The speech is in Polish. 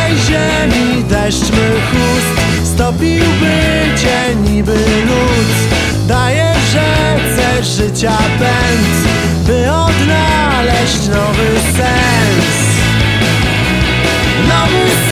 tej ziemi deszcz mych ust stopiłby cię niby lód. Daję rzece życia pęd, by odnaleźć nowy sens.